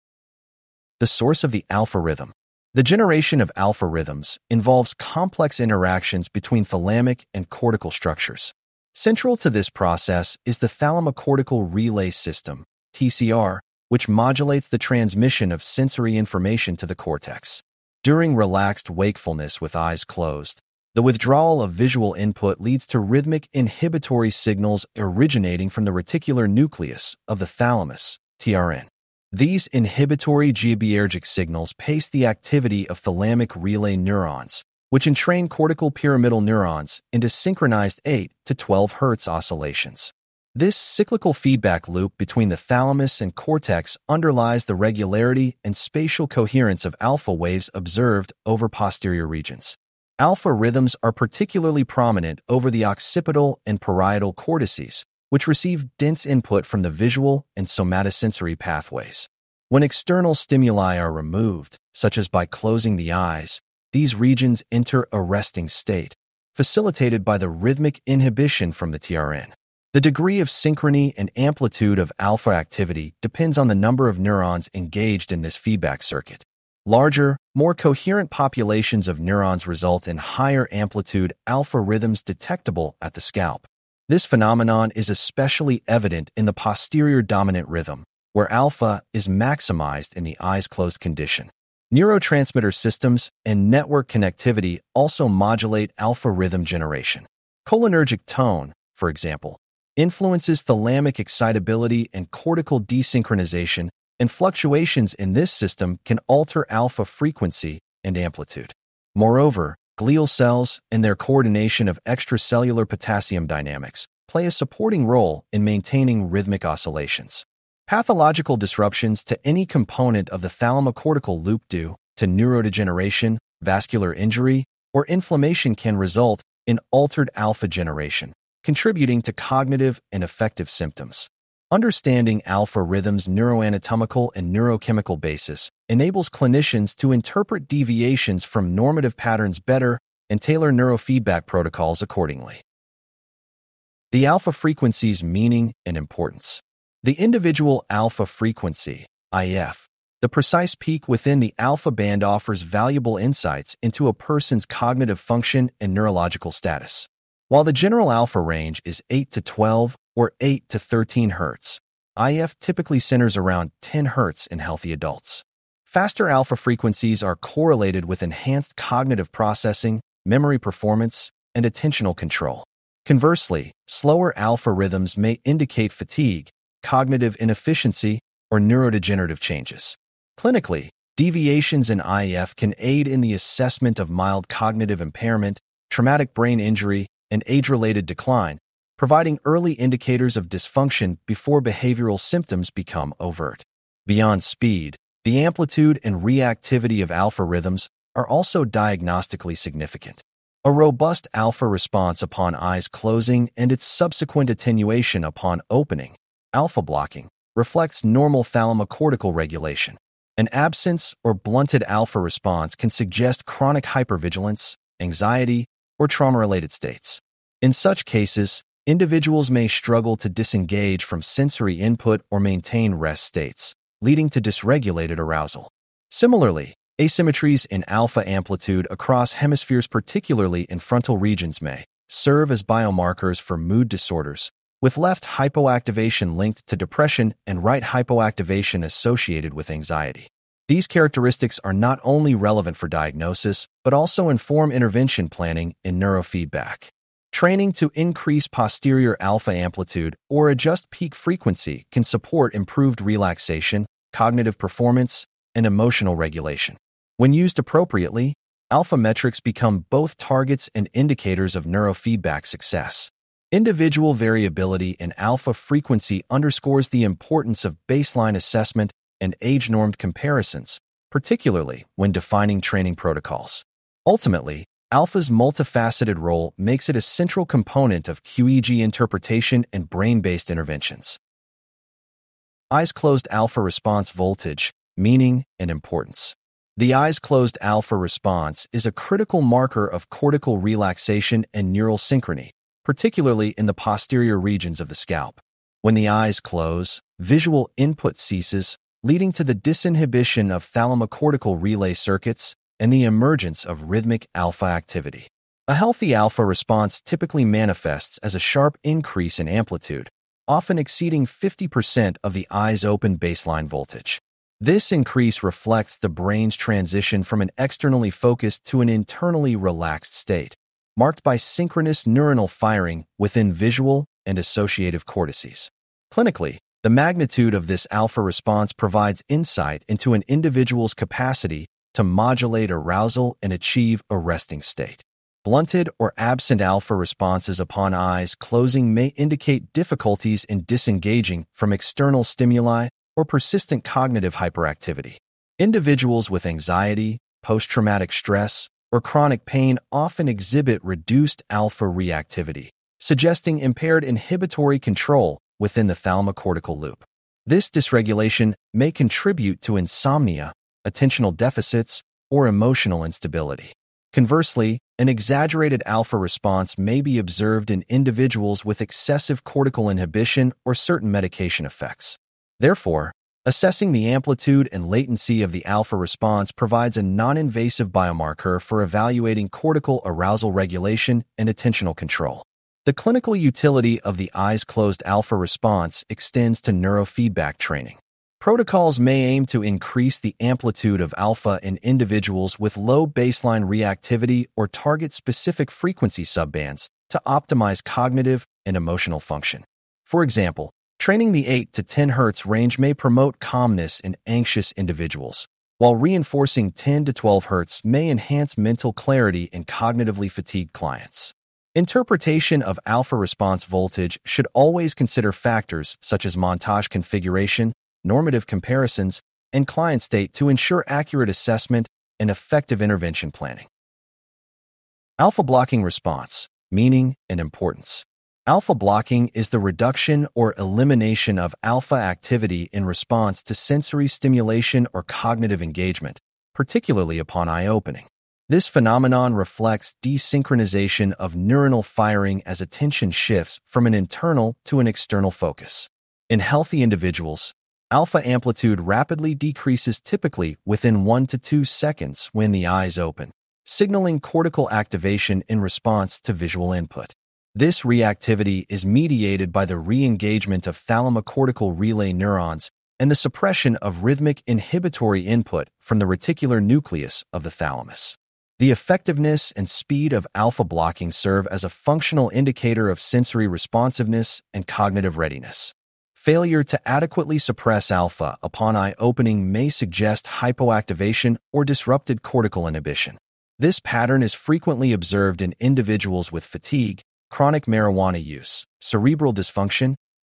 The source of the alpha rhythm. The generation of alpha rhythms involves complex interactions between thalamic and cortical structures. Central to this process is the thalamocortical relay system, TCR, which modulates the transmission of sensory information to the cortex. During relaxed wakefulness with eyes closed, the withdrawal of visual input leads to rhythmic inhibitory signals originating from the reticular nucleus of the thalamus, TRN. These inhibitory GABAergic signals pace the activity of thalamic relay neurons, which entrain cortical pyramidal neurons into synchronized 8 to 12 Hz oscillations. This cyclical feedback loop between the thalamus and cortex underlies the regularity and spatial coherence of alpha waves observed over posterior regions. Alpha rhythms are particularly prominent over the occipital and parietal cortices, which receive dense input from the visual and somatosensory pathways. When external stimuli are removed, such as by closing the eyes, these regions enter a resting state, facilitated by the rhythmic inhibition from the TRN. The degree of synchrony and amplitude of alpha activity depends on the number of neurons engaged in this feedback circuit. Larger, more coherent populations of neurons result in higher amplitude alpha rhythms detectable at the scalp. This phenomenon is especially evident in the posterior dominant rhythm, where alpha is maximized in the eyes closed condition. Neurotransmitter systems and network connectivity also modulate alpha rhythm generation. Cholinergic tone, for example, influences thalamic excitability and cortical desynchronization, and fluctuations in this system can alter alpha frequency and amplitude. Moreover, glial cells and their coordination of extracellular potassium dynamics play a supporting role in maintaining rhythmic oscillations. Pathological disruptions to any component of the thalamocortical loop due to neurodegeneration, vascular injury, or inflammation can result in altered alpha generation, contributing to cognitive and affective symptoms. Understanding alpha rhythms' neuroanatomical and neurochemical basis enables clinicians to interpret deviations from normative patterns better and tailor neurofeedback protocols accordingly. The alpha frequency's meaning and importance. The individual alpha frequency, IF, the precise peak within the alpha band offers valuable insights into a person's cognitive function and neurological status. While the general alpha range is 8 to 12 or 8 to 13 Hz, IF typically centers around 10 Hz in healthy adults. Faster alpha frequencies are correlated with enhanced cognitive processing, memory performance, and attentional control. Conversely, slower alpha rhythms may indicate fatigue, cognitive inefficiency, or neurodegenerative changes. Clinically, deviations in IF can aid in the assessment of mild cognitive impairment, traumatic brain injury, and age-related decline, providing early indicators of dysfunction before behavioral symptoms become overt. Beyond speed, the amplitude and reactivity of alpha rhythms are also diagnostically significant. A robust alpha response upon eyes closing and its subsequent attenuation upon opening, alpha blocking, reflects normal thalamocortical regulation. An absence or blunted alpha response can suggest chronic hypervigilance, anxiety, or trauma-related states. In such cases, individuals may struggle to disengage from sensory input or maintain rest states, leading to dysregulated arousal. Similarly, asymmetries in alpha amplitude across hemispheres, particularly in frontal regions, may serve as biomarkers for mood disorders, with left hypoactivation linked to depression and right hypoactivation associated with anxiety. These characteristics are not only relevant for diagnosis, but also inform intervention planning in neurofeedback. Training to increase posterior alpha amplitude or adjust peak frequency can support improved relaxation, cognitive performance, and emotional regulation. When used appropriately, alpha metrics become both targets and indicators of neurofeedback success. Individual variability in alpha frequency underscores the importance of baseline assessment and age-normed comparisons, particularly when defining training protocols. Ultimately, alpha's multifaceted role makes it a central component of QEEG interpretation and brain-based interventions. Eyes closed alpha response voltage, meaning, and importance. The eyes closed alpha response is a critical marker of cortical relaxation and neural synchrony, particularly in the posterior regions of the scalp. When the eyes close, visual input ceases, leading to the disinhibition of thalamocortical relay circuits and the emergence of rhythmic alpha activity. A healthy alpha response typically manifests as a sharp increase in amplitude, often exceeding 50% of the eyes open baseline voltage. This increase reflects the brain's transition from an externally focused to an internally relaxed state, marked by synchronous neuronal firing within visual and associative cortices. Clinically, the magnitude of this alpha response provides insight into an individual's capacity to modulate arousal and achieve a resting state. Blunted or absent alpha responses upon eyes closing may indicate difficulties in disengaging from external stimuli or persistent cognitive hyperactivity. Individuals with anxiety, post-traumatic stress, or chronic pain often exhibit reduced alpha reactivity, suggesting impaired inhibitory control within the thalamocortical loop. This dysregulation may contribute to insomnia, attentional deficits, or emotional instability. Conversely, an exaggerated alpha response may be observed in individuals with excessive cortical inhibition or certain medication effects. Therefore, assessing the amplitude and latency of the alpha response provides a non-invasive biomarker for evaluating cortical arousal regulation and attentional control. The clinical utility of the eyes closed alpha response extends to neurofeedback training. Protocols may aim to increase the amplitude of alpha in individuals with low baseline reactivity or target specific frequency subbands to optimize cognitive and emotional function. For example, training the 8 to 10 Hz range may promote calmness in anxious individuals, while reinforcing 10 to 12 Hz may enhance mental clarity in cognitively fatigued clients. Interpretation of alpha response voltage should always consider factors such as montage configuration, normative comparisons, and client state to ensure accurate assessment and effective intervention planning. Alpha blocking response, meaning and importance. Alpha blocking is the reduction or elimination of alpha activity in response to sensory stimulation or cognitive engagement, particularly upon eye opening. This phenomenon reflects desynchronization of neuronal firing as attention shifts from an internal to an external focus. In healthy individuals, alpha amplitude rapidly decreases typically within 1 to 2 seconds when the eyes open, signaling cortical activation in response to visual input. This reactivity is mediated by the re-engagement of thalamocortical relay neurons and the suppression of rhythmic inhibitory input from the reticular nucleus of the thalamus. The effectiveness and speed of alpha blocking serve as a functional indicator of sensory responsiveness and cognitive readiness. Failure to adequately suppress alpha upon eye opening may suggest hypoactivation or disrupted cortical inhibition. This pattern is frequently observed in individuals with fatigue, chronic marijuana use, cerebral dysfunction,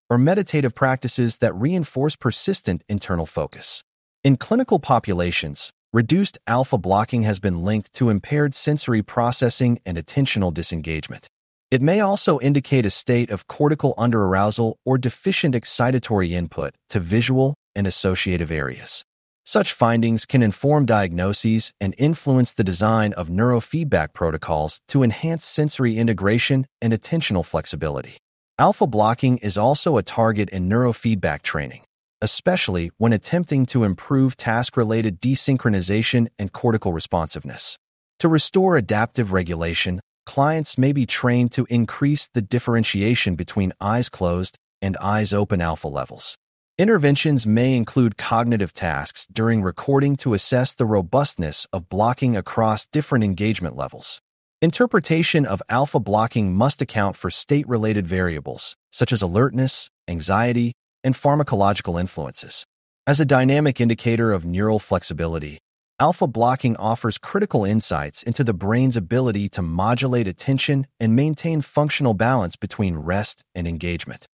or meditative practices that reinforce persistent internal focus. In clinical populations, reduced alpha blocking has been linked to impaired sensory processing and attentional disengagement. It may also indicate a state of cortical underarousal or deficient excitatory input to visual and associative areas. Such findings can inform diagnoses and influence the design of neurofeedback protocols to enhance sensory integration and attentional flexibility. Alpha blocking is also a target in neurofeedback training, especially when attempting to improve task-related desynchronization and cortical responsiveness. To restore adaptive regulation, clients may be trained to increase the differentiation between eyes closed and eyes open alpha levels. Interventions may include cognitive tasks during recording to assess the robustness of blocking across different engagement levels. Interpretation of alpha blocking must account for state-related variables, such as alertness, anxiety, and pharmacological influences. As a dynamic indicator of neural flexibility, alpha blocking offers critical insights into the brain's ability to modulate attention and maintain functional balance between rest and engagement.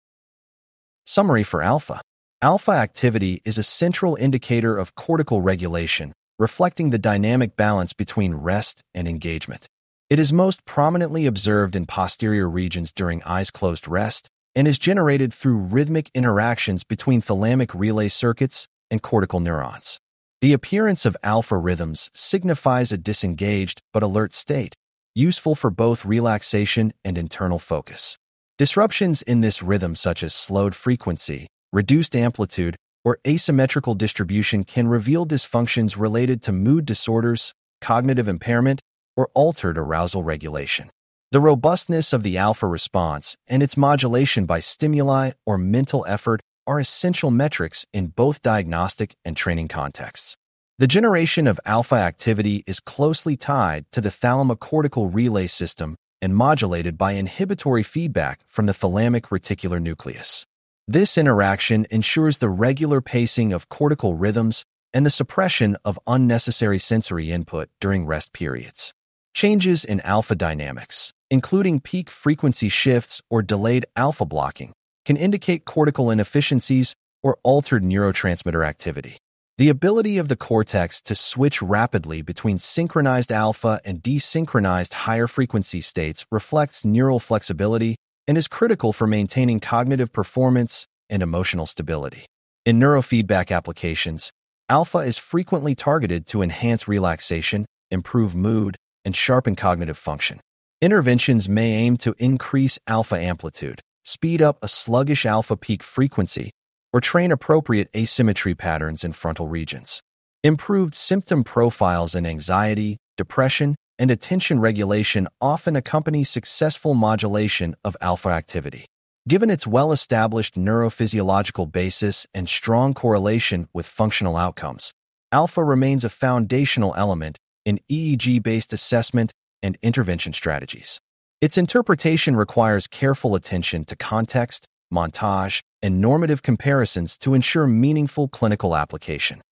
Summary for alpha. Alpha activity is a central indicator of cortical regulation, reflecting the dynamic balance between rest and engagement. It is most prominently observed in posterior regions during eyes-closed rest and is generated through rhythmic interactions between thalamic relay circuits and cortical neurons. The appearance of alpha rhythms signifies a disengaged but alert state, useful for both relaxation and internal focus. Disruptions in this rhythm, such as slowed frequency, reduced amplitude, or asymmetrical distribution, can reveal dysfunctions related to mood disorders, cognitive impairment, or altered arousal regulation. The robustness of the alpha response and its modulation by stimuli or mental effort are essential metrics in both diagnostic and training contexts. The generation of alpha activity is closely tied to the thalamocortical relay system and modulated by inhibitory feedback from the thalamic reticular nucleus. This interaction ensures the regular pacing of cortical rhythms and the suppression of unnecessary sensory input during rest periods. Changes in alpha dynamics, including peak frequency shifts or delayed alpha blocking, can indicate cortical inefficiencies or altered neurotransmitter activity. The ability of the cortex to switch rapidly between synchronized alpha and desynchronized higher frequency states reflects neural flexibility and is critical for maintaining cognitive performance and emotional stability. In neurofeedback applications, alpha is frequently targeted to enhance relaxation, improve mood, and sharpen cognitive function. Interventions may aim to increase alpha amplitude, speed up a sluggish alpha peak frequency, or train appropriate asymmetry patterns in frontal regions. Improved symptom profiles in anxiety, depression, and attention regulation often accompany successful modulation of alpha activity. Given its well-established neurophysiological basis and strong correlation with functional outcomes, alpha remains a foundational element in EEG-based assessment and intervention strategies. Its interpretation requires careful attention to context, montage, and normative comparisons to ensure meaningful clinical application.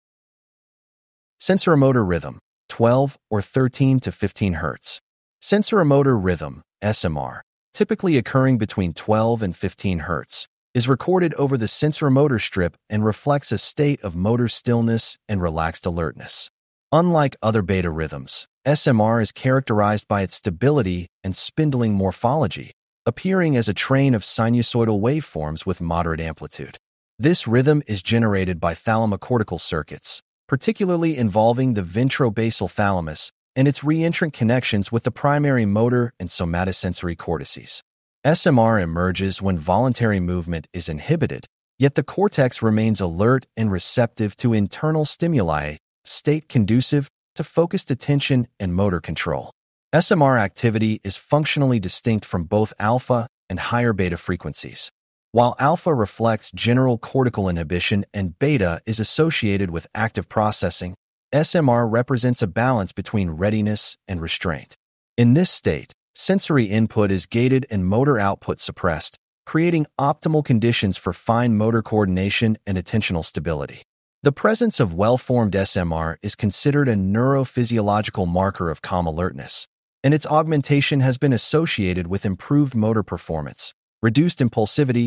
Sensoromotor rhythm, 12 or 13 to 15 Hz. Sensoromotor rhythm, SMR, typically occurring between 12 and 15 Hz, is recorded over the sensoromotor strip and reflects a state of motor stillness and relaxed alertness. Unlike other beta rhythms, SMR is characterized by its stability and spindling morphology, appearing as a train of sinusoidal waveforms with moderate amplitude. This rhythm is generated by thalamocortical circuits, particularly involving the ventrobasal thalamus and its reentrant connections with the primary motor and somatosensory cortices. SMR emerges when voluntary movement is inhibited, yet the cortex remains alert and receptive to internal stimuli, state conducive to focused attention and motor control. SMR activity is functionally distinct from both alpha and higher beta frequencies. While alpha reflects general cortical inhibition and beta is associated with active processing, SMR represents a balance between readiness and restraint. In this state, sensory input is gated and motor output suppressed, creating optimal conditions for fine motor coordination and attentional stability. The presence of well-formed SMR is considered a neurophysiological marker of calm alertness, and its augmentation has been associated with improved motor performance, reduced impulsivity,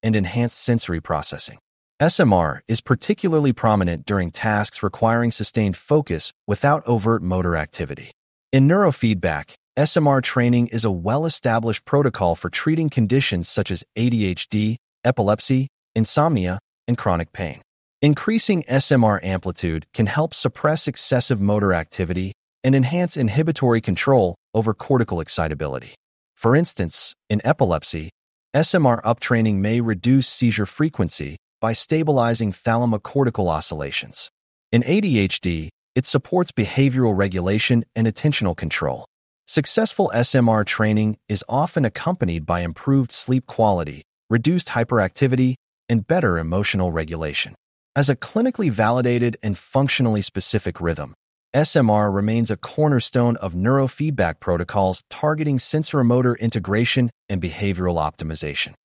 and enhanced sensory processing. SMR is particularly prominent during tasks requiring sustained focus without overt motor activity. In neurofeedback, SMR training is a well-established protocol for treating conditions such as ADHD, epilepsy, insomnia, and chronic pain. Increasing SMR amplitude can help suppress excessive motor activity and enhance inhibitory control over cortical excitability. For instance, in epilepsy, SMR uptraining may reduce seizure frequency by stabilizing thalamocortical oscillations. In ADHD, it supports behavioral regulation and attentional control. Successful SMR training is often accompanied by improved sleep quality, reduced hyperactivity, and better emotional regulation. As a clinically validated and functionally specific rhythm, SMR remains a cornerstone of neurofeedback protocols targeting sensoromotor integration and behavioral optimization.